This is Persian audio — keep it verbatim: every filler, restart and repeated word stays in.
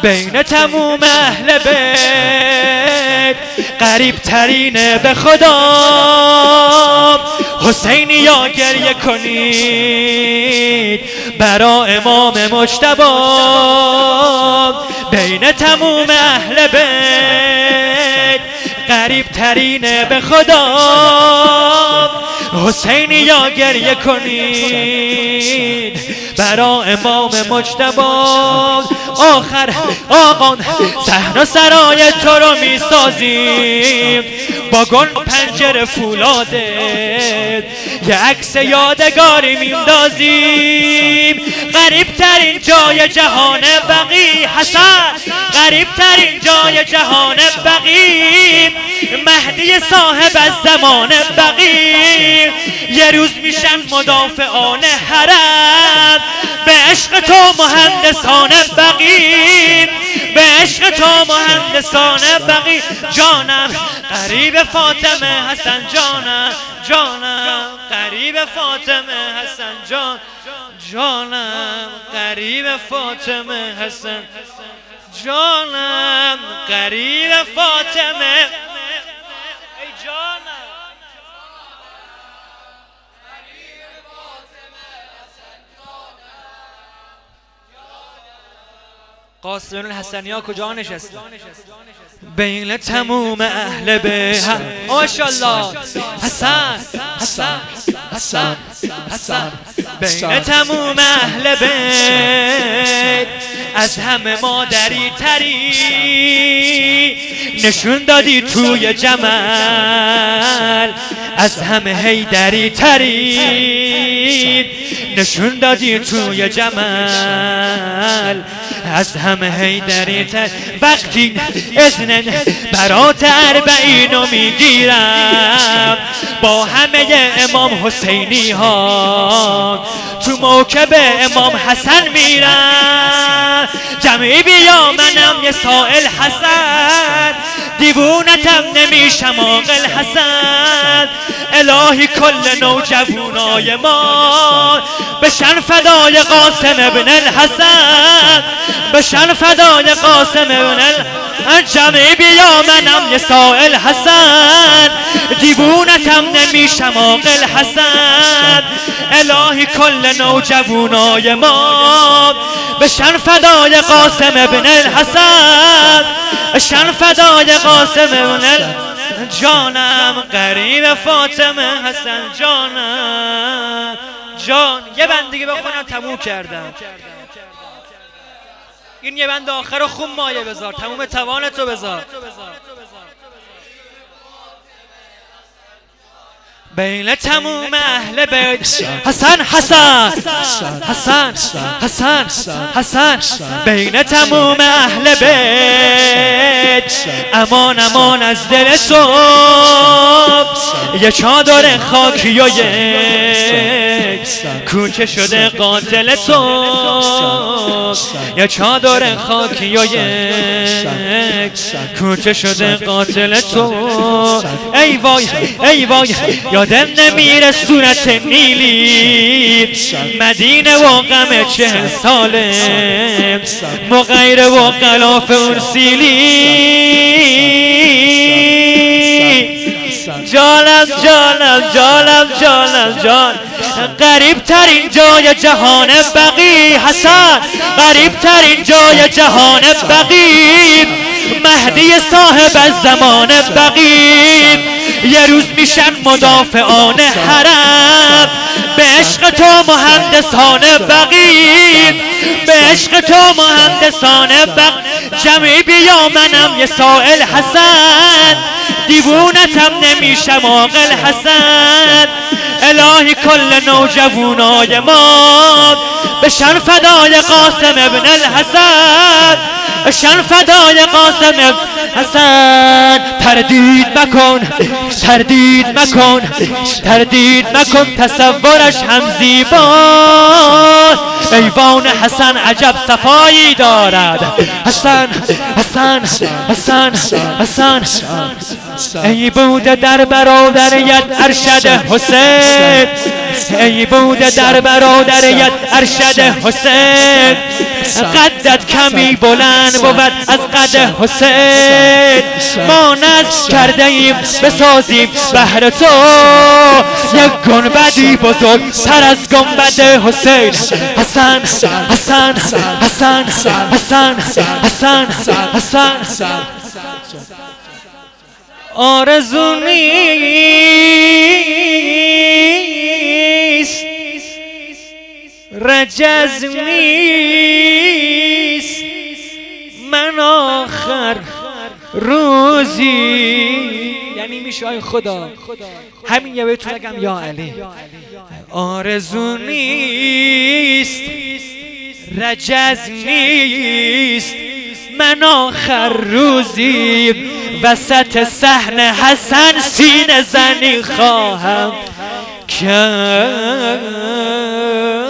بین تموم اهل بیت قریب ترینه به خدا. حسینی یا گریه کنید برا امام مجتبی. بین تموم اهل بیت قریب ترینه به خدا. حسینی یا گریه کنید برا امام مجتبی. آخر آقا صحن سرای تو رو می سازیم با گل پنجره فولادت، یه عکس یادگاری میندازیم. غریب ترین جای جهان بقی حسن، غریب ترین جای جهان بقی مهدی صاحب از زمان بقی. یه روز میشن مدافعان حرم به عشق تو مهندسان بقی، به عشق تو مهندسان بقی. جانم قریب فاطمه حسن، جانم جانم قریب فاطمه حسن، جان جانم قریب فاطمه حسن، جانم قریب فاطمه. ای جانم قاسم الحسنی ها کجا نشستن؟ بین تموم اهل بیت. ماشاءالله حسن حسن حسن حسن. بین تموم اهل بیت از همه مادری تری نشون دادی توی جمل، از همه هیدری تری نشون دادی توی جمل، از همه هیدری تر. وقتی اذن برات اربعینو میگیرم با همه امام حسینی ها تو موکب امام حسن میرم. جمعی بیا منم یه سائل حسن، دیوونتم نمیشم عاقل حسن. الهی کل نوجوانای ما بشن فدای قاسم ابن الحسن، بشن فدای قاسم ابن الحسن. جمعی بیا منم یه سائل حسن، دیوونتم نمیشم عاقل حسن. الهی کل نوجوانای ما بشن فدای قاسم ابن الحسن، بشن فدای قاسم ابن الحسن. جانم قریب فاطمه حسن، جانم جان. یه بند دیگه بخونم تموم کردم. این یه بند آخر رو خون مایه بذار، تموم توانتو بذار. بین تموم اهل بیت حسن حسن حسن حسن حسن. بین تموم اهل بیت امان امان از دل تو، یه چادر خاکی و یک کوچه شده قاتل تو، یه چادر خاکی و یک کوچه شده قاتل تو. ای وای ای وای یادم نمیره صورت نیلی مدینه و غم چهل ساله، مغیره و غلاف اون سیلی. جانم جانم جانم جانم جان. قریب ترین جای جهان بقی حسن، قریب ترین جای جهان بقی مهدی صاحب از زمان بقی. یه روز میشن مدافعان حرم به عشق تو مهندسان بقی، به عشق تو مهندسان بقی. جمعی بیا منم یه سائل حسن، دیوونتم نمیشم عاقل حسن. الهی کل نوجوانای ما بشن فدای قاسم ابن الحسن، بشن فدای قاسم ابن حسن. تردید مکن تردید مکن تردید مکن تصورش هم زیبا. ایوان حسن عجب صفایی دارد. حسن حسن حسن حسن ای بوده در برادریت ارشد حسین، ای بوده در برادریت ارشد حسین، قدت کمی بلند بود از قد حسین، ما نذر کرده ایم بسازیم بهر تو یک گنبدی بزرگ تر از گنبد حسین. حسن حسن حسن حسن حسن حسن آرزو نیست، رجز نیست، من آخر روزی، یعنی میشه ای خدا همین یه بهتون بگم یا علی، آرزو نیست، رجز نیست، من آخر روزی وسط صحنه حسن سینه زنی خواهم کرد.